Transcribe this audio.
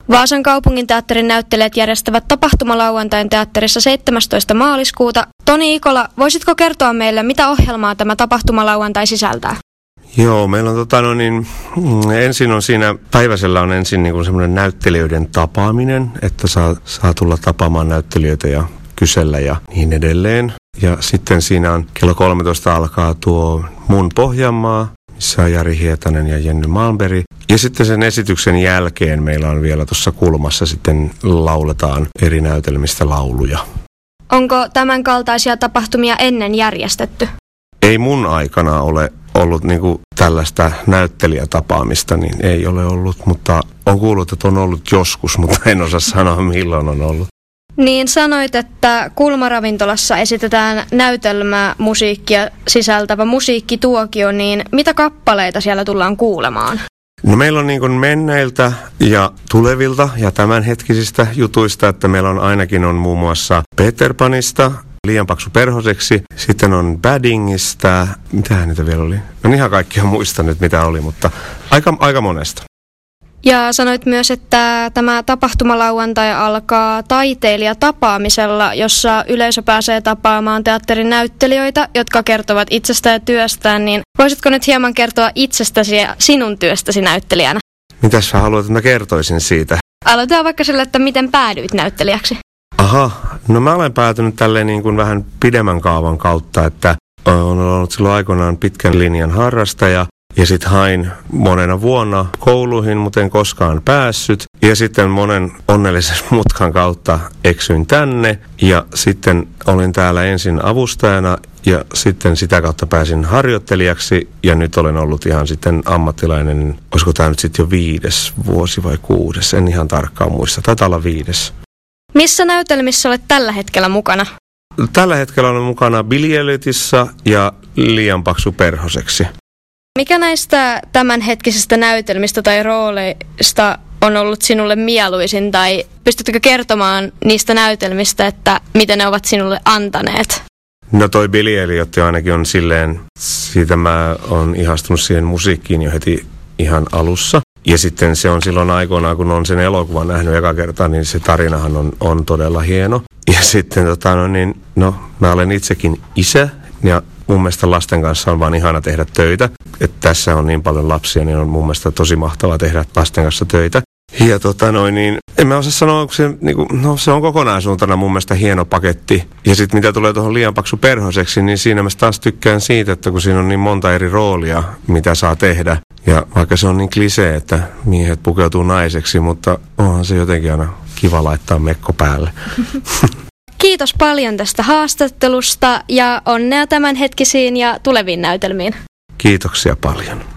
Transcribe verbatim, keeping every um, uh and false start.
Vaasan kaupunginteatterin näyttelijät järjestävät tapahtumalauantain teatterissa seitsemästoista maaliskuuta. Toni Ikola, voisitko kertoa meille, mitä ohjelmaa tämä tapahtumalauantai sisältää? Joo, meillä on tota no niin, ensin on siinä, päiväsellä on ensin niin kuin semmoinen näyttelijöiden tapaaminen, että saa, saa tulla tapaamaan näyttelijöitä ja kysellä ja niin edelleen. Ja sitten siinä on kello kolmetoista alkaa tuo Mun Pohjanmaa, missä on Jari Hietanen ja Jenny Malmberg. Ja sitten sen esityksen jälkeen meillä on vielä tuossa kulmassa sitten lauletaan eri näytelmistä lauluja. Onko tämän kaltaisia tapahtumia ennen järjestetty? Ei mun aikana ole ollut niinku tällaista näyttelijätapaamista, niin ei ole ollut, mutta on kuullut, että on ollut joskus, mutta en osaa sanoa milloin on ollut. Niin sanoit, että Kulmaravintolassa esitetään näytelmää musiikkia sisältävä musiikkituokio, niin mitä kappaleita siellä tullaan kuulemaan? No meillä on niin kuin menneiltä ja tulevilta ja tämänhetkisistä jutuista, että meillä on ainakin on muun muassa Peter Panista, Liian paksu perhoseksi, sitten on Baddingista, mitähän niitä vielä oli? No ihan kaikkia muista nyt mitä oli, mutta aika, aika monesta. Ja sanoit myös, että tämä tapahtumalauantai alkaa taiteilijatapaamisella, jossa yleisö pääsee tapaamaan teatterin näyttelijöitä, jotka kertovat itsestä ja työstään, niin voisitko nyt hieman kertoa itsestäsi ja sinun työstäsi näyttelijänä? Mitäs sä haluat, että mä kertoisin siitä? Aloitetaan vaikka sille, että miten päädyit näyttelijäksi. Aha, no mä olen päätynyt tälleen niin kuin vähän pidemmän kaavan kautta, että olen ollut silloin aikoinaan pitkän linjan harrastaja. Ja sitten hain monena vuonna kouluihin, mutta en koskaan päässyt. Ja sitten monen onnellisen mutkan kautta eksyin tänne. Ja sitten olin täällä ensin avustajana ja sitten sitä kautta pääsin harjoittelijaksi. Ja nyt olen ollut ihan sitten ammattilainen, olisiko tämä nyt sitten jo viides vuosi vai kuudes, en ihan tarkkaan muista. Taitaa olla viides. Missä näytelmissä olet tällä hetkellä mukana? Tällä hetkellä olen mukana Billy Elliotissa ja Liian paksu perhoseksi. Mikä näistä tämänhetkisistä näytelmistä tai rooleista on ollut sinulle mieluisin, tai pystytkö kertomaan niistä näytelmistä, että miten ne ovat sinulle antaneet? No toi Billy Elliot ainakin on silleen, siitä mä oon ihastunut siihen musiikkiin jo heti ihan alussa. Ja sitten se on silloin aikoinaan, kun on sen elokuvan nähnyt eka kertaa, niin se tarinahan on, on todella hieno. Ja sitten tota, no niin, no mä olen itsekin isä ja mun mielestä lasten kanssa on vaan ihana tehdä töitä. Että tässä on niin paljon lapsia, niin on mun mielestä tosi mahtavaa tehdä lasten kanssa töitä. Ja tota noin, niin en mä osaa sanoa, onko se, niin kuin, no se on kokonaisuutena mun mielestä hieno paketti. Ja sitten mitä tulee tuohon Liian paksu perhoseksi, niin siinä mä taas tykkään siitä, että kun siinä on niin monta eri roolia, mitä saa tehdä. Ja vaikka se on niin klisee, että miehet pukeutuu naiseksi, mutta onhan se jotenkin aina kiva laittaa mekko päälle. Kiitos paljon tästä haastattelusta ja onnea tämänhetkisiin ja tuleviin näytelmiin. Kiitoksia paljon.